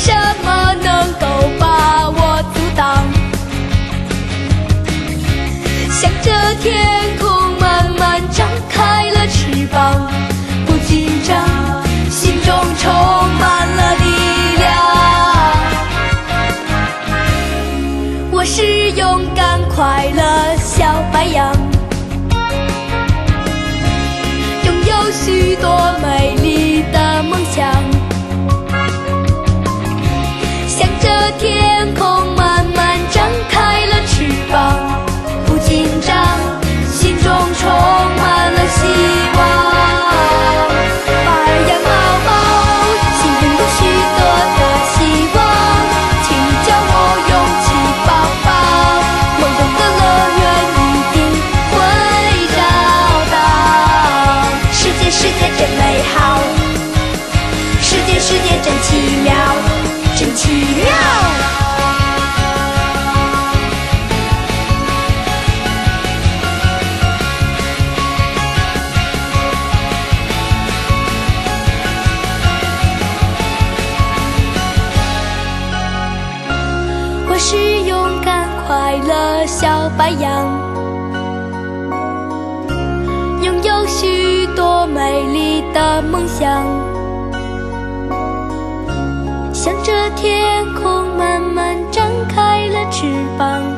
什么能够把我阻挡？向着天空慢慢张开了翅膀，不紧张，心中充满了力量。我是勇敢快乐小白羊，拥有许多美丽的梦想，向着天空慢慢张开了翅膀，不紧张，心中充满了希望。白羊宝宝，心中有许多的希望，请你叫我勇气宝宝，梦中的乐园一定会找到。世界世界真美好，世界世界真奇妙，真奇妙。我是勇敢快乐小白羊，拥有许多美丽的梦想，向着天空慢慢张开了翅膀，